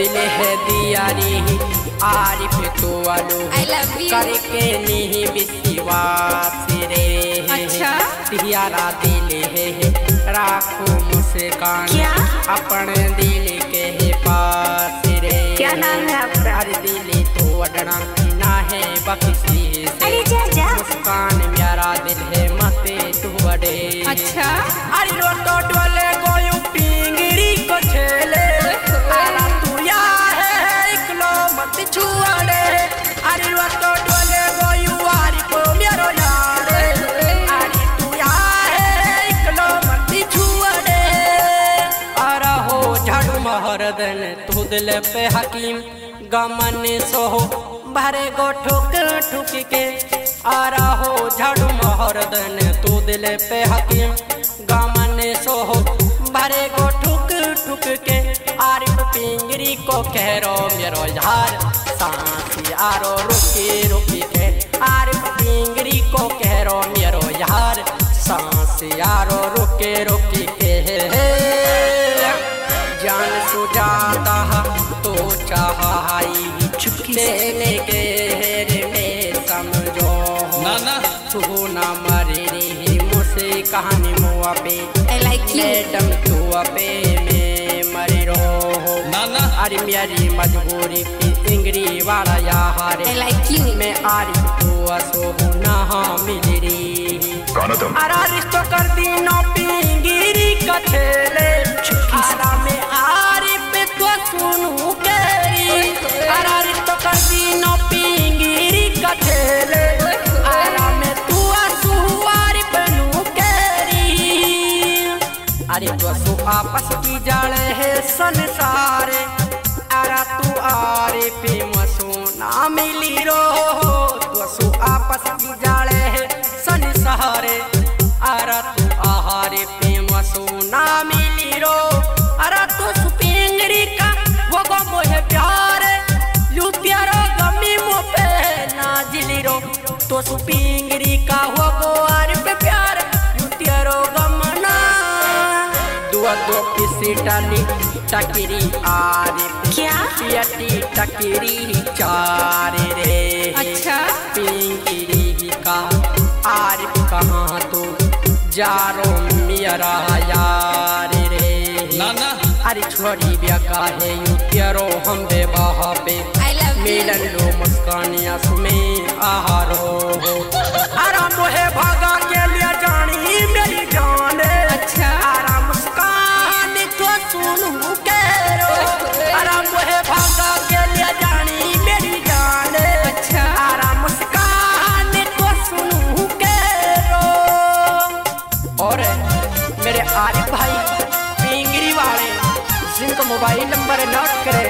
दिल है दियारी आरिफ तो वालो करके नहीं विश्वास रे। अच्छा तियारा दिल है राखो मुस्कान अपने दिल के पास रे। क्या नाम है आपका? अरे दिल तो अडना ना है बख्शी से। अरे जा जा। मुस्कान मेरा दिल है मते तू बड़े। अच्छा अरे रोटो डोले गोयू पिंगरी को छेले आरा तू या है इकलो मत छुआड़े। अरे रोटो डोले गोयू आरी को मेरो यारे अरे तू या है इकलो मत छुआड़े। आरा हो झाड़ू महरदन तू दिल पे हकीम गमन सोहो भरे गो ठुक ठुक के। आरा हो झाड़ू महरदन तू दिल पे हकीम गमन सोहो भरे गो ठुक ठुक के। आरिफ पिंगरी को कहो मेरो यार सांस यारो रुकी रुकी के। आरिफ पिंगरी को कहो मेरो यार सांस यारो रुके रुकी के। जान सुजाता तो चाहाई देने के हेरे में समझो नाना तू ना मरे रे मुझसे कहानी मुआ पे मैडम तू पे में मरे रो नाना। अरे मेरी मजबूरी की इंगरी वाला यार मैं आरिफ तू असो ना मिली री। अरा रिश्तो कर दी नो पिंगरी का छेले आरा में आरिफ तो सुनू केरी। अरा रिश्तो कर दी नो पिंगरी का छेले आरा में तू असू आरिफ नू केरी। अरे तू असू आपस की जाले है संसार आरा तू आरिफ मसू ना मिली रो। तू असू आपस की जाले है संसार आरा तू आहारे प्रेम सोना मिली रो। अरा तू सुपिंगरी का वो गो मोहे प्यार लू प्यारो गमी मो पे नाजिली रो। तो सुपिंगरी का वो गो आरिफ प्यार लू प्यारो गमना दुआ दो किसी टाली टकरी आरिफ क्या पियटी टकरी चार रे। अच्छा पिंगरी का आरिफ कहाँ तो जारो मेरा यार रे नाना। अरे छोड़ी ब्या काहे यू तेरो हम बेवाह पे मिलन लो मुस्कानिया सुमें आहारो आरा मोहे भागा के लिए जानी मेरी जान। अच्छा आरा मुस्कान तो सुनू के रो। आरा मोहे भागा के लिए जानी मेरी जान। अच्छा आरा मुस्कान तो सुनू के रो। और मेरे आरिफ भाई पिंगरी वाले जिनका मोबाइल नंबर नोट करे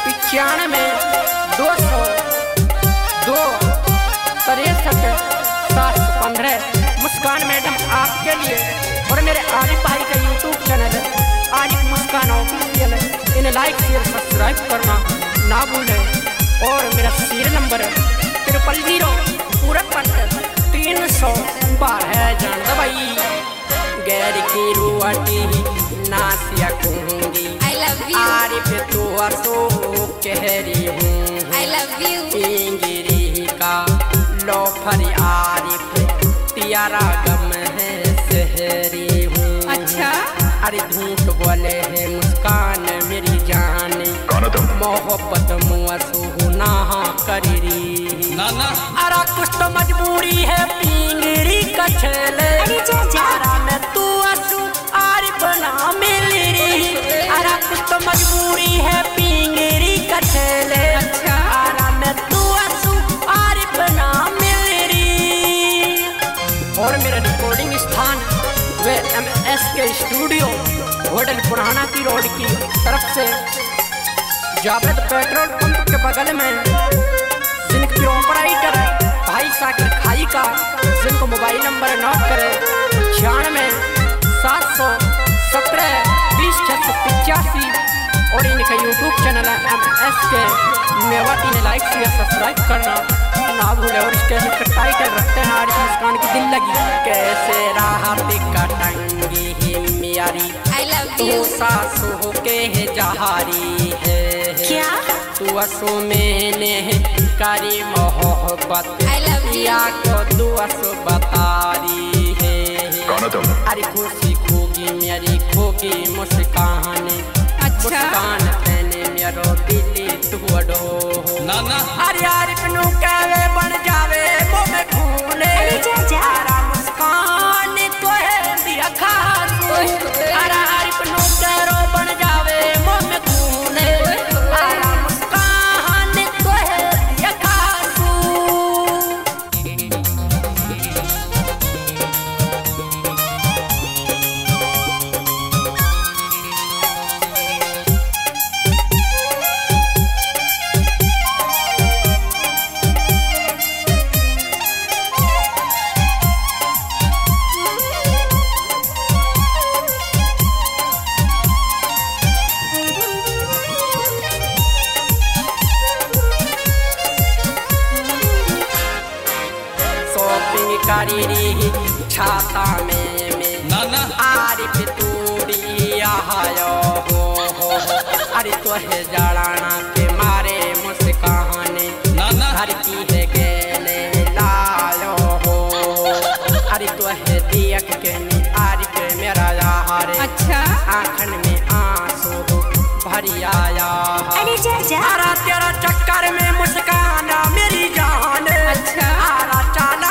95-262-63-715 मुस्कान मैडम आपके लिए। और मेरे आरिफ भाई का यूट्यूब चैनल है आरिफ मुस्कान ऑफिशियल है, इन्हें लाइक शेयर सब्सक्राइब करना ना भूलें। और मेरा सीरियल नंबर है 000 पूरा 300 12 जान दबाई गैर की रुआटी नासिया कहूँगी आरिफ तो असो कह रही हूँ पिंगरी का लोफर आरिफ तियारा गम है सहरी हूँ। अच्छा अरे झूठ बोले है मुस्कान मेरी जान मोहब्बत मुआ सुना करी नाना। अरा कुछ तो मजबूरी है पिंगरी का छेले आरा में तू असू आरिफ ना मिली री। अरा कुछ तो मजबूरी है पिंगरी का छेले अच्छा आरा में तू असू आरिफ ना मिली री। और मेरा रिकॉर्डिंग स्थान वे MS के स्टूडियो होटल पुराना की रोड की तरफ से जावेद पेट्रोल पंप के बगल में जिनकी ऑपरेटर भाई साकिर खाई का जिनको मोबाइल नंबर नोट करे 96-717-20-685। और इनका यूट्यूब चैनल है MS के मेवाटी ने लाइक शेयर सब्सक्राइब करना ना भूले। और इसके टाइटल रखते हैं आरिफ मुस्कान की दिल लगी कैसे राहत कटंगी ही मेरी तू सासू के जहारी है। क्या दुआसो मैंने करी मोहब्बत या को दुआसो बतारी है। अरे खुशी खोगी मेरी खोगी मुस्कान, मुस्कान तेने मेरो दिली तुअडो नाना। अरे यार पनु कहवे बन जावे मुँह में खूने, आरा मुस्कान तो है दिया खासू। अरे यार पनु कहरो बन जावे मुँह में खूने, आरा मुस्कान तो है दिया खासू। करी छाता में नाना आरिफ तूड़ी आयो हो। अरे तो है जड़ाना के मारे मुस्काने नाना हर की है गेले लायो हो। अरे तो है दियक के नी आरिफ मेरा यार, अच्छा आँखन में आंसू भरी आया। अरे जा जा आरा तेरा चक्कर में मुस्कान मेरी जान, अच्छा आरा चाला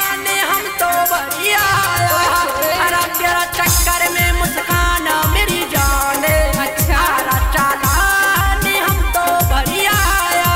चक्कर में मुस्कान मेरी जान, अच्छा चालाने हम तो भरी आया।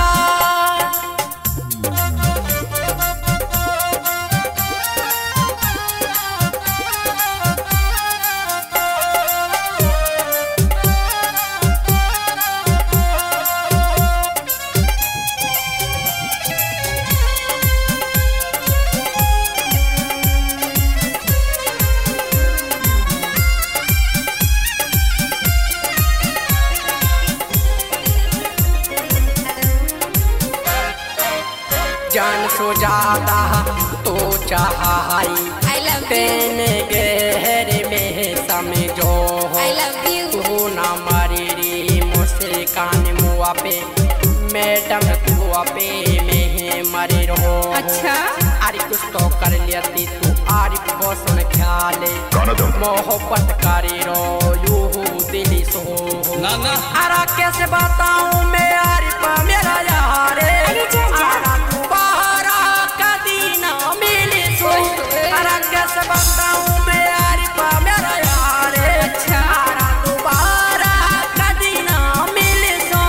जान सो ज्यादा तो चाहाई तेने गहरे में समझो, तू ना मारी री मुस्कान मुआ पे मैडम तू पे में मरी रहो। अच्छा अरे कुछ तो कर लेती तू आरिफ बोसन ख्याले मोहब्बत करी रो यू दिली सो नाना। अरे कैसे बताऊं मैं आरिफ मेरा यार, आरा दोबारा कदी ना मिले सो। अरे कैसे बताऊं मैं आरिफ मेरा यार, अच्छा आरा दोबारा कदी ना मिले सो।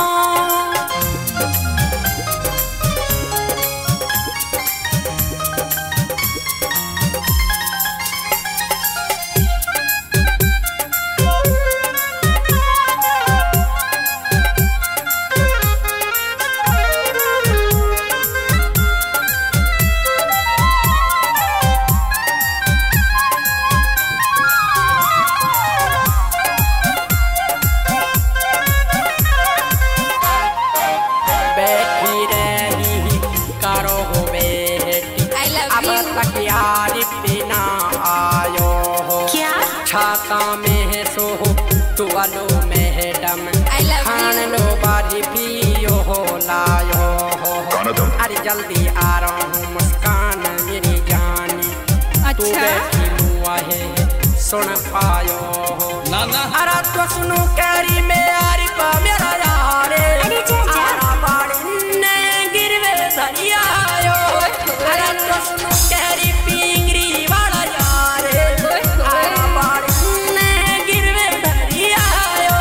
छाता में सो तुअलो मैडम खान लो बारी पियो हो लायो हो। अरे जल्दी आ रहा हूँ मुस्कान मेरी जानी, तू बैठी मुआ है सुन पायो हो नाना। अरे तो सुनो कैरी में आरिफ मेरा यार, आरा बाड़ी ने गिरवे धरियायो। अरे तो सुनो कैरी पिंगरी वाला यार, आरा बाड़ी ने गिरवे धरियायो।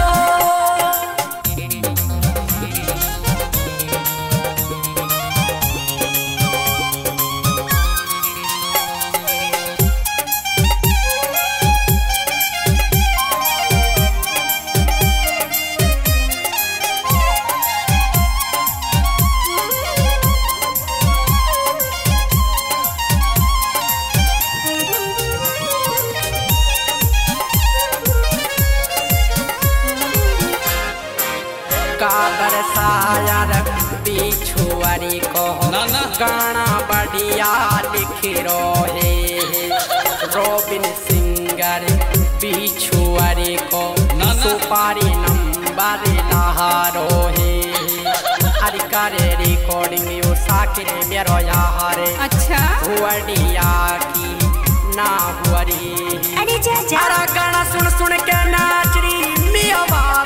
काबर सायर बिछुआरी को गाना बढ़िया लिख रहे रोबिन सिंगर बिछुआरी को सुपारी नंबर लहारो है। करे रिकॉर्डिंग यू साकिर मेरो यार अच्छा हुआडिया की ना हुआरी अरे जा जा अरे गाना सुन सुन के नाच रही मियाँ